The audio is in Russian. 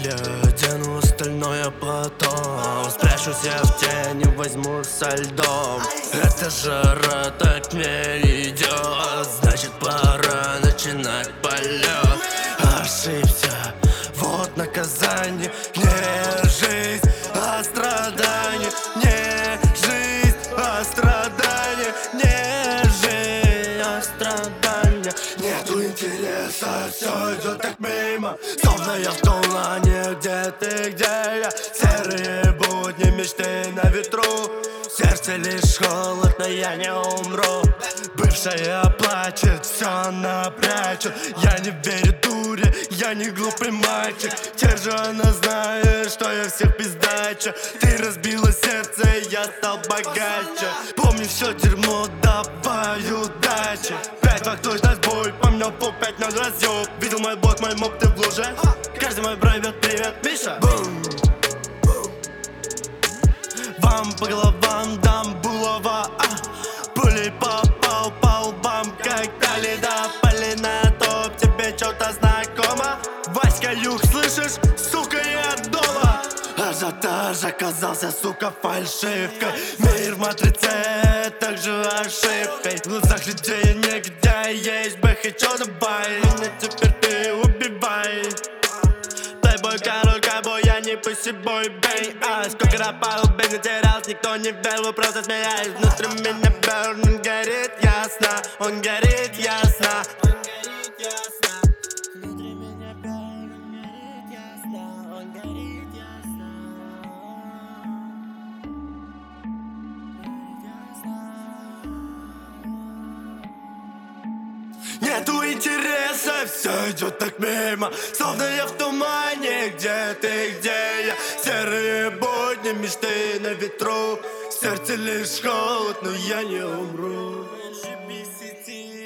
или одену остальное потом. Спрячусь я в тени, возьму со льдом. Эта жара так мне идет, значит пора начинать полет. Ошибся, вот наказание. Не жизнь, а страдание. Не жизнь, а страдание. Не жизнь, а страдание. Нету интереса, все идет так мимо. Словно я в тумане, где ты, где я. Серые будни, мечты на ветру. В сердце лишь холод, но я не умру. Бывшая плачет, все она прячет. Я не верю дуре, я не глупый мальчик. Теперь же она знает, что я всех пиздачу. Ты разбила сердце, я стал богаче. Помни все дерьмо, давай удачи. 5 фактов на бой, помню по 5-0 разъеб. Видел мой бот, мой моб, ты в луже. Каждый мой привет, привет, Миша. Бум. Вам по головам дам булава, пулей попал по лбам, как Талида. Полина топ, тебе что-то знакомо? Васька Юг, слышишь? Сука, я дома. Ажиотаж оказался, сука, фальшивкой. Мир в матрице, также ошибкой. В глазах людей нигде есть бэх, и чё давай. Меня теперь ты убивай. Плейбой, король, кайбой, я не пусибой, бей. Сколько рапал, без не терялся, никто не верил, вы просто смеялись. Внутри меня burn, он горит ясно, он горит ясно. Внутри меня burn, он горит ясно, он горит ясно. Нету интереса, все идет так мимо. Словно я в тумане, где ты, где я. Серые будни, мечты на ветру. В сердце лишь холод, но я не умру.